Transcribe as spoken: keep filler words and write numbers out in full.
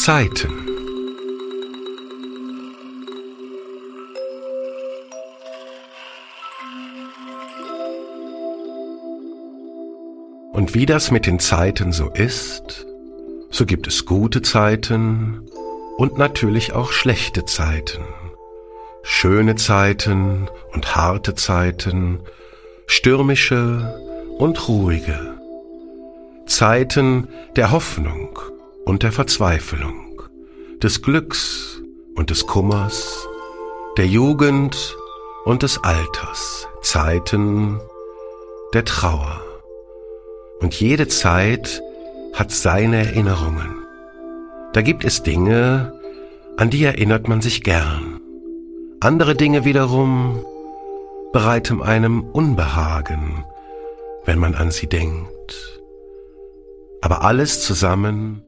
Zeiten. Und wie das mit den Zeiten so ist, so gibt es gute Zeiten und natürlich auch schlechte Zeiten. Schöne Zeiten und harte Zeiten, stürmische und ruhige. Zeiten der Hoffnung und der Verzweiflung, des Glücks und des Kummers, der Jugend und des Alters, Zeiten der Trauer. Und jede Zeit hat seine Erinnerungen. Da gibt es Dinge, an die erinnert man sich gern. Andere Dinge wiederum bereiten einem Unbehagen, wenn man an sie denkt. Aber alles zusammen